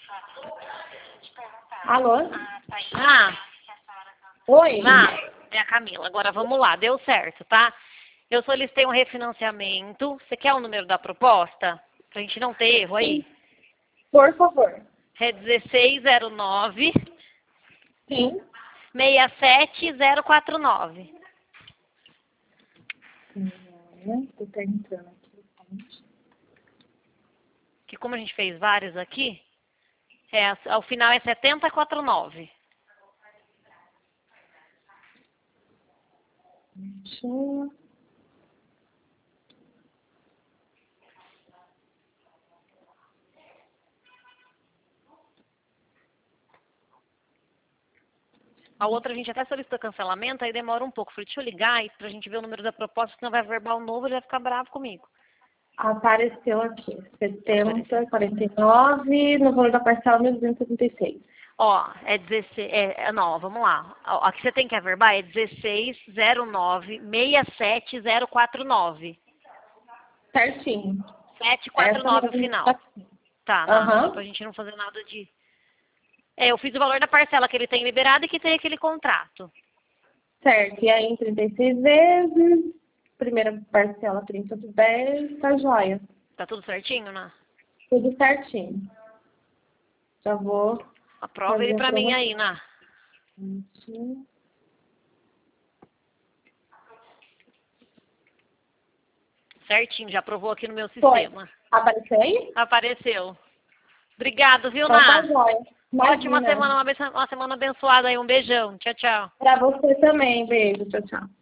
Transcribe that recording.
Alô? Ah, Oi? é a Camila. Agora vamos lá, deu certo, tá? Eu solicitei um refinanciamento. Você quer o número da proposta? Pra gente não ter erro aí. Por favor. É 1609 Sim. 67049. Tô tentando aqui. Que como a gente fez vários aqui, ao final é 7049. Deixa eu... A outra a gente até solicitou cancelamento, aí demora um pouco. Falei, deixa eu ligar e pra gente ver o número da proposta, senão vai verbal novo, ele vai ficar bravo comigo. Apareceu aqui. Apareceu. 70,49, no valor da parcela 1.276. Ó, é 16, não, vamos lá. A que você tem que averbar é 1609-67049. Certinho. 749 o final. Tá, só pra Aham. gente não fazer nada de... eu fiz o valor da parcela que ele tem liberado e que tem aquele contrato. Certo. E aí, em 36 vezes, primeira parcela 30 do 10, tá joia. Tá tudo certinho, né? Tudo certinho. Já vou Aprova ele fazer a pra mim aprovação. aí, né? Certinho, já aprovou aqui no meu Foi. sistema. Apareceu aí? Apareceu. Obrigado, viu, Então tá Ná? joia. Ótima Imagina. semana, uma semana abençoada aí. Um beijão. Tchau, tchau. Pra você também. Beijo. Tchau, tchau.